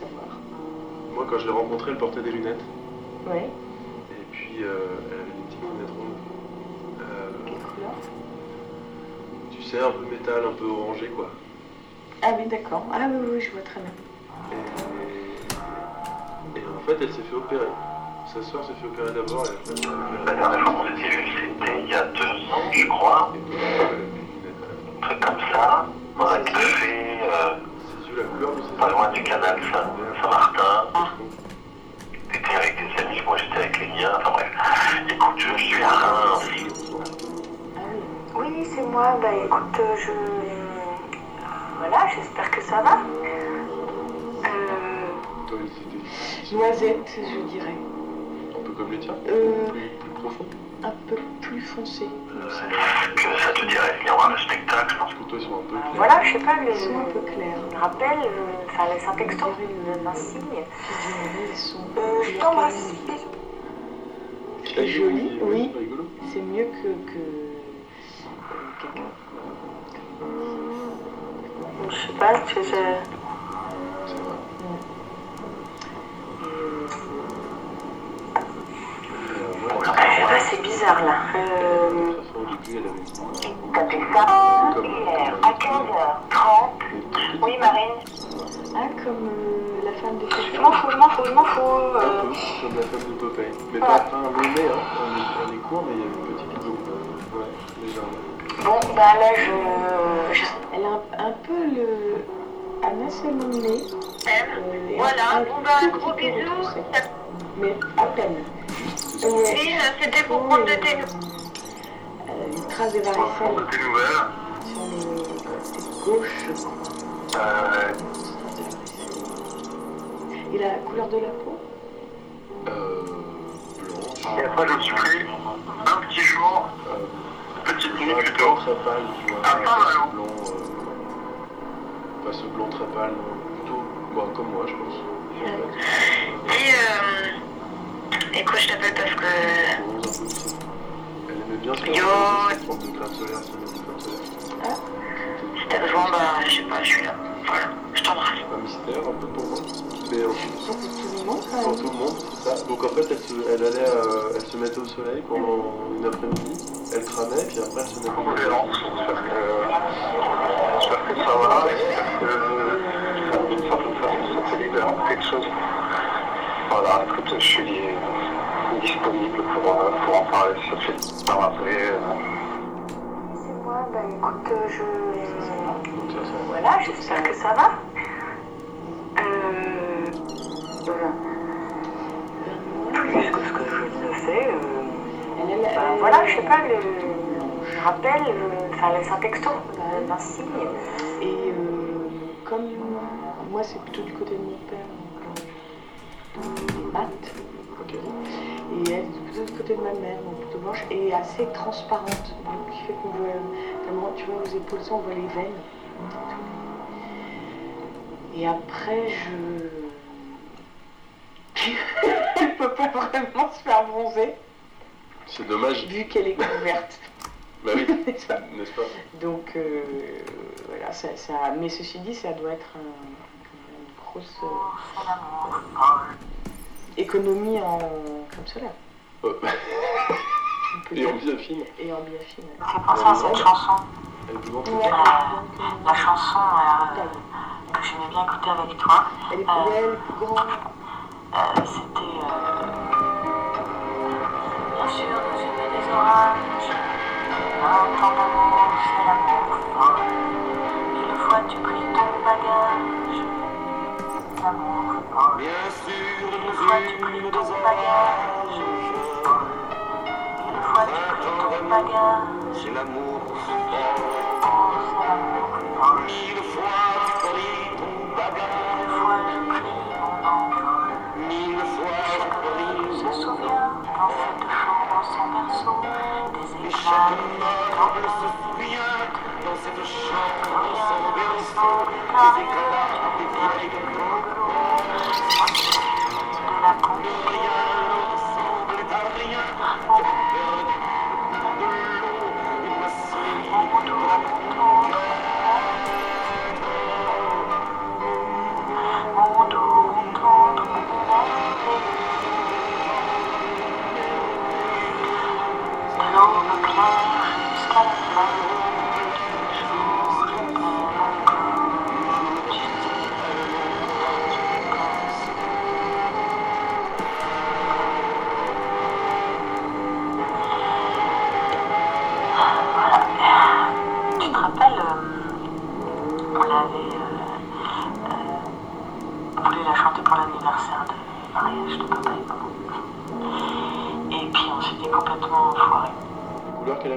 savoir. Moi, quand je l'ai rencontrée, elle portait des lunettes. Ouais. Et puis, elle avait des petites lunettes rondes. Quelle couleur? Tu sais, un peu métal, un peu orangé, quoi. Ah oui, d'accord. Ah oui, oui, je vois très bien. Et en fait, elle s'est fait opérer. Sa sœur s'est fait opérer d'abord et après elle s'est fait opérer. La dernière fois qu'on s'était vu, c'était il y a 2 ans, je crois. Et donc, elle avait des lunettes. Un truc comme ça. On a café, Ses yeux, la couleur de ses yeux. pas loin du canal Saint-Martin. Ah. T'étais avec tes amis, moi j'étais avec les miens. Enfin bref. Écoute, je suis à Reims. Ah oui. Oui, c'est moi. Bah écoute, voilà, j'espère que ça va. Toi, c'était Noisette, je dirais. un peu comme les tiens. Plus profond. Un peu plus foncé. comme ça. Que ça te dirait de venir voir le spectacle? Parce que toi, ils sont un peu clairs. Voilà, je sais pas, Ils sont un peu clairs. me rappelle, enfin laisse un texto, Je dirais un signe. Je dirais, ils sont Je t'embrasse. C'est joli, oui. C'est rigolo. C'est mieux que quelqu'un. Je sais pas, C'est vrai. c'est bizarre là. De toute façon, au début, elle avait Tapez ça comme hier à 15h30. Oui, Marine. Ah, comme la femme de Popeye. Je m'en fous. un peu comme la femme de Popeye. Mais pas un long nez, hein. Elle est court, mais il y a une petite boue. Ouais, légèrement. Bon, bah là, Elle a un peu un assez long nez. Et Voilà, un bon bah tout un gros petit peu bisou. retroussé. Mais à peine. Lynn, c'était pour prendre de tes Une trace de Prendre varicelle de tes nouvelles. sur les côtés gauche. Et la couleur de la peau? Blanche. Et après, je me suis pris un petit jour, petite nuit plutôt. Très pâle, tu vois. Un peu Ce blanc, pas ce blanc très pâle, non. Plutôt, bon, comme moi, je pense. Écoute, je t'appelle parce que... Rose, un peu aussi. Elle aimait bien ce Yo. prendre des crèmes solaires, se mettre des crèmes solaires. Ah, si t'as besoin, bah je sais pas, je suis là. Voilà, je t'embrasse. Un mystère, un peu pour moi. Mais pour tout le monde, quand pour même. tout le monde, c'est ça. Donc en fait, elle se mettait au soleil pendant une après-midi. Elle cramait, puis après, elle se mettait au soleil. J'espère que ça va, j'espère que d'une certaine façon ça te libère quelque chose. Voilà, écoute, je suis disponible pour en parler, ça fait pas rappeler. c'est moi. Bah écoute, Donc ça, voilà, j'espère que ça va. Voilà. Plus que ce que je ne sais. Voilà, je sais pas, je rappelle, enfin laisse un texto, un signe. Et comme moi, c'est plutôt du côté de mon père, donc maths. ok. Et elle est plutôt du côté de ma mère, donc plutôt blanche, et assez transparente, donc qui fait qu'on voit, tellement, tu vois, aux épaules, ça, on voit les veines. Et après, elle peut pas vraiment se faire bronzer, C'est dommage. vu qu'elle est couverte. Bah oui, N'est-ce pas? n'est-ce pas? Donc, voilà, mais ceci dit, ça doit être une grosse économie comme cela. Et en biafine. Et en biafine. C'est pour ça cette chanson. Elle vous en Ouais. fait La chanson que j'aimais bien écouter avec toi, Elle est plus belle, plus grande. c'était bien sûr nous aimer des orages, un temps d'amour, c'est l'amour fort. Mille fois tu pris ton bagage, l'amour fort. Mille fois tu pris ton bagage, mille fois tu pris ton bagage, C'est l'amour oh c'est l'amour fort. Mille fois tu pris ton bagage, Mille fois je pris mon envol. mille fois Chaque tu pris meuble se souvient dans cette chambre sans berceau des éclats meuble se souvient dans cette chambre sans berceau, des des éclats, des vieilles de la compagnie. rien ne ressemblait à rien. Cette peur de l'eau, et voici de la Mon doux,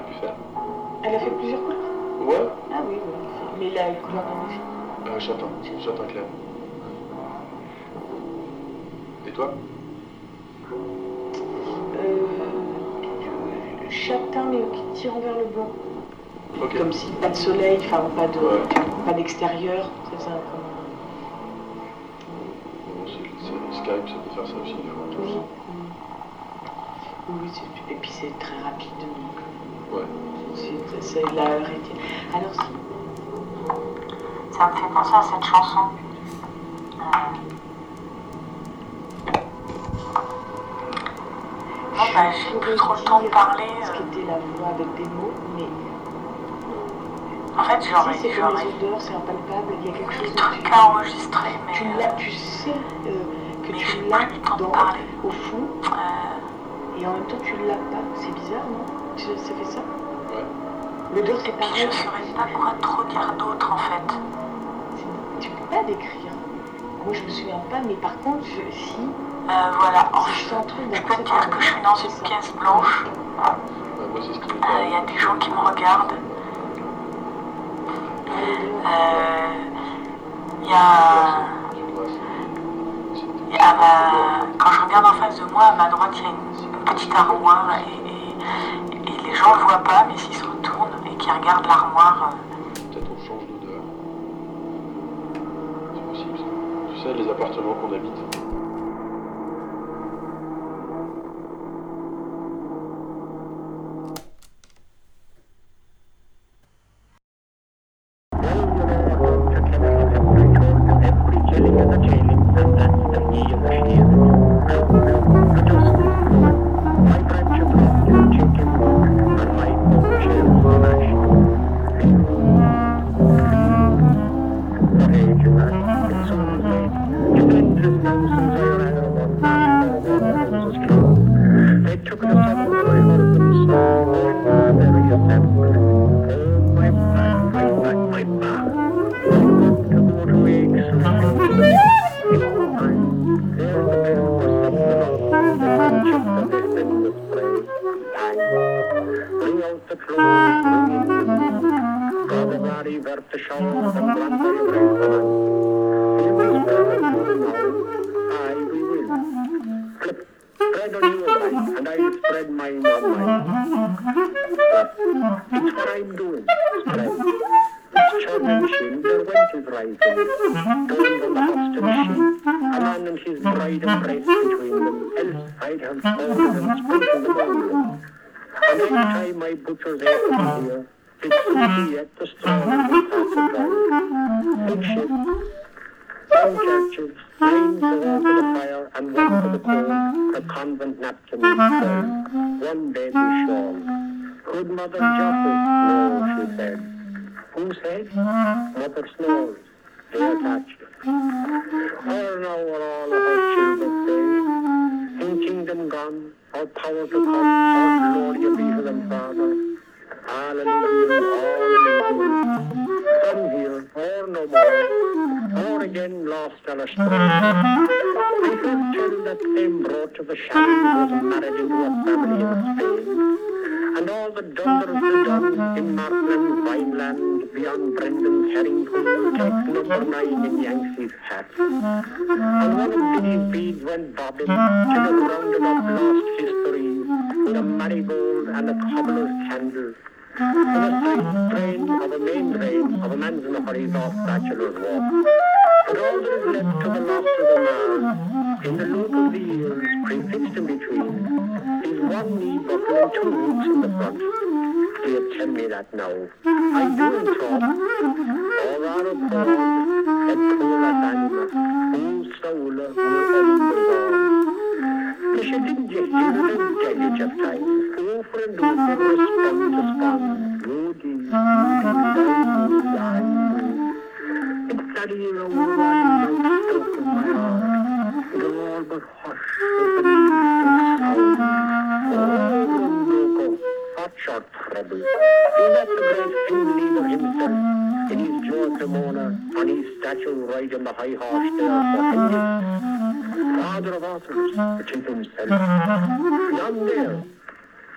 aurait pu faire. Elle a fait plusieurs couleurs. Ouais, Ah oui, oui. Mais il a une couleur dans les films. châtain clair. Et toi? Châtain, mais qui tire vers le blanc. Ok. Comme si pas de soleil, enfin Ouais. pas d'extérieur. C'est ça, comme... Bon, Skype, ça peut faire ça aussi, des fois. Oui. Oui, et puis c'est très rapide. Donc, Ouais. c'est la arrêté. Alors si. Ça me fait penser à cette chanson. Bon, bah, j'ai plus trop le temps de parler. Ce qui était la voix avec des mots, mais En fait, si c'est comme les odeurs, c'est impalpable, il y a quelque chose des de trucs à enregistrer, mais tu sais que mais tu j'ai l'as plus le temps de dans, parler. au fond, et en même temps tu l'as pas. C'est bizarre, non? Ça fait ça? Ouais. L'odeur c'est Puis pareil. je saurais pas quoi trop dire d'autre en fait. Tu peux pas décrire. Moi je me souviens pas, mais par contre, si Voilà, si je sens un truc je d'un peux te dire que je suis dans une pièce blanche. Bah, moi, c'est ce qui m'est Il y a des gens qui me regardent. Il y a quand je regarde en face de moi, à ma droite, il y a une petite armoire et les gens le voient pas, mais s'ils se retournent et qu'ils regardent l'armoire, Peut-être on change d'odeur. C'est possible, ça. Tu sais, les appartements qu'on habite.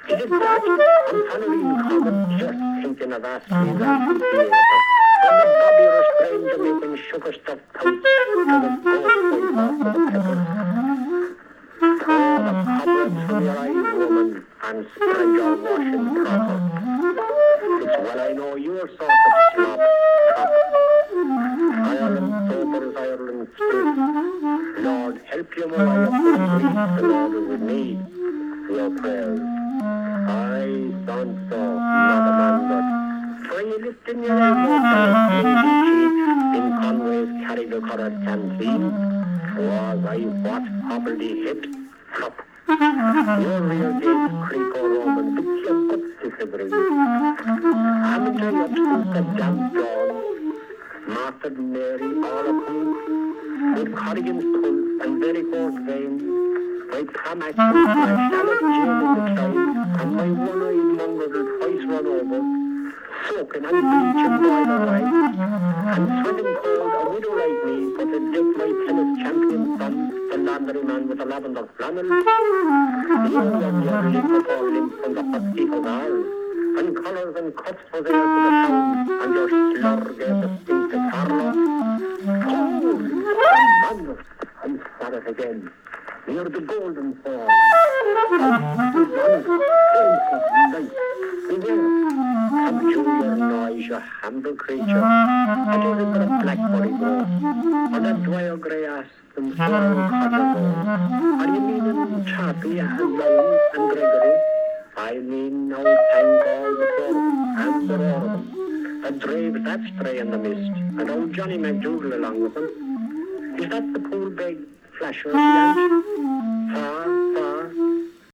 Is it that? I'm following common, just thinking of asking that to theatre. When the Bobby Rush stranger making sugar stuff pouch to the ghost white off of the peppers. Throw the cobwebs from your eyes, woman, and spread your washing proper. It's well I know your sort of slop, top. Ireland sober as Ireland stood. Lord, help you, Mariah, please, the Lord is with me. Your prayers. I don't so, not a man, but for you lifting your elbow for a slinky cheek in Conway's carry-the-coloured canteen, was I what hobbledy hips top. Your rear gates creak or Roman, but your guts disagree. Haven't I up since the damp dawn, Mastered Mary, all a poop, with Corrigan's pull and varicose veins, my Pam action flashed Alice Jane in the cloud, and my one-eyed mongrel twice run over, soaking and bleaching boiler right, and sweating cold, a widow like me, but to dig my tennis champion son, the laundry man with the lavender flannel. You and your limp or limp from the hot people's arms, and collars and cuffs for there to the town, and your slur gave the stink to Carlo. Holy man, I saw it again. Near the golden fall. Come to your noise, you humble creature. I don't remember a blackberry go. Or that dwyer grey ass and sorrow codger go. Are you meaning Charlie and Lyle and Gregory? I mean old Tank all the four and the roar of them. That drave that stray in the mist, and old Johnny McDougall along with them. Is that the pool big flasher of the ant? Far